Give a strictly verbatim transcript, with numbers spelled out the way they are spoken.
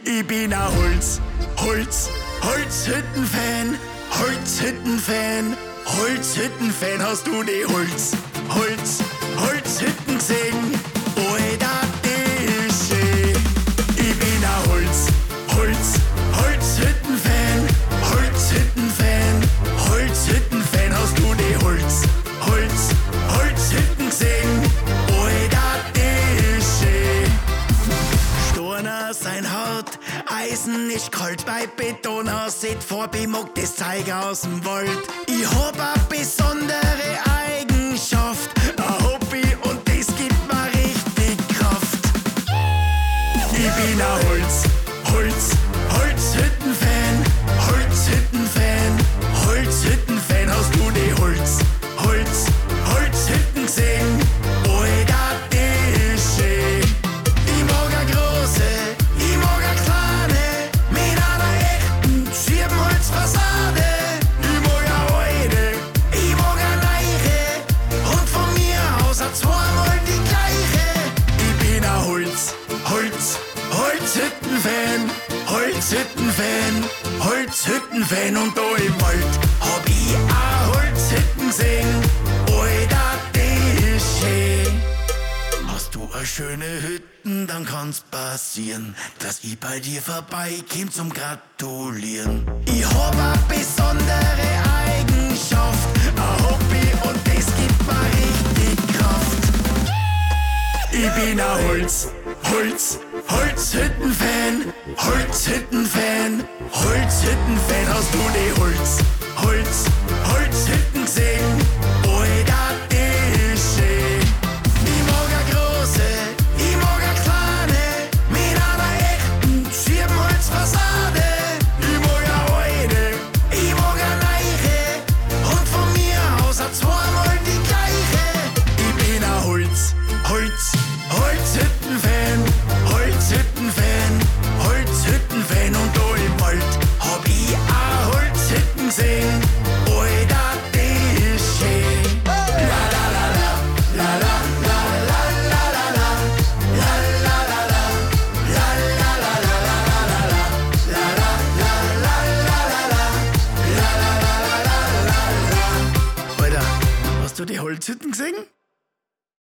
Ich bin ein Holz, Holz, Holzhütten-Fan, Holzhütten-Fan, Holzhütten-Fan. Hast du die Holz, Holz, Holzhütten gesehen? Oh, das ist schön. Ich bin ein Holz, Holz, Holzhütten-Fan, Holzhütten-Fan, Holzhütten-Fan. Hast du die Holz, Holz, Holzhütten gesehen? Oh, das ist schön. Storner sein hart, Eisen ist kalt, bei Beton aussieht vor, bemog das Zeug aus dem Wald. Ich hab a besondere Eigenschaft, ein Hobby und das gibt mir richtig Kraft. Ich bin ein Holz, Holz, Holzhütten-Fan, Holzhütten-Fan, Holzhütten-Fan. Hast du die Holz, Holz, Holzhütten gesehen? Oh, das ist schön. Ich mag a große, ich mag a kleine, mit einer echten Schiebenholzfassade. Ich mag a alte, ich mag a neiche und von mir aus a zweimal die gleiche. Ich bin a Holz, Holz, Holzhütten-Fan, Holzhütten-Fan, Holzhütten-Fan. Und da im Wald hab ich a Holzhütten gesehen. Oh, das ist schön. Hast du a schöne Hütten, dann kann's passieren, dass ich bei dir vorbeikomm zum Gratulieren. Ich hab a besondere Eigenschaft, a Hobby und das gibt mir richtig Kraft. Ich bin a Holz, Holz, Holzhütten-Fan, Holzhütten-Fan, Holzhütten-Fan. Hast du die Holz, Holz, Holzhütten gesehen? Oh, das ist schön. Ich mag a große, ich mag a kleine, mit einer echten Schiebenholzfassade. Ich mag a alte, ich mag a neiche und von mir aus a zweimal die gleiche. Ich bin a Holz, Holz, Holzhütten-Fan, Holzhütten-Fan, Holzhütten-Fan. Und da im Wald hab ich a Holzhütten gesehen. Oh, das ist schön. La la la la, la la la la la la la, la la la la, la la la la la la la, la la la la la la la, la la la la la la. Alter, hast du die Holzhütten gesehen?